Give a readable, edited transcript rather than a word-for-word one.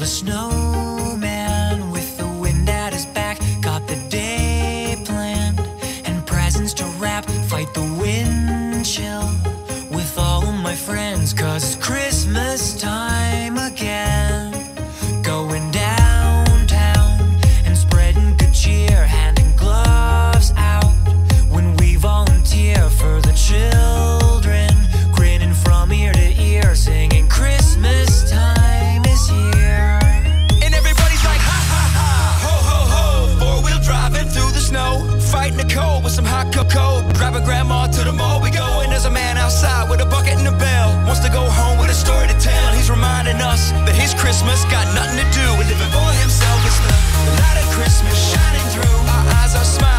a snowman with the wind at his back. Got the day planned and presents to wrap. Fight the wind chill with all my friends, 'cause it's Christmas time again. Going downtown and spreading good cheer, handing gloves out when we volunteer for the children, grinning from ear to ear, singing Christmas time is here. And everybody's like, ha ha ha, ho ho ho. Four-wheel driving through the snow, fighting the cold with some hot cocoa. Grabbing grandma to the mall we go, and there's a man outside with a bucket and a bell. Wants to go home with a story to tell. He's reminding us that his Christmas got nothing to do with living for himself. It's the light of Christmas shining through. Our eyes are smiling.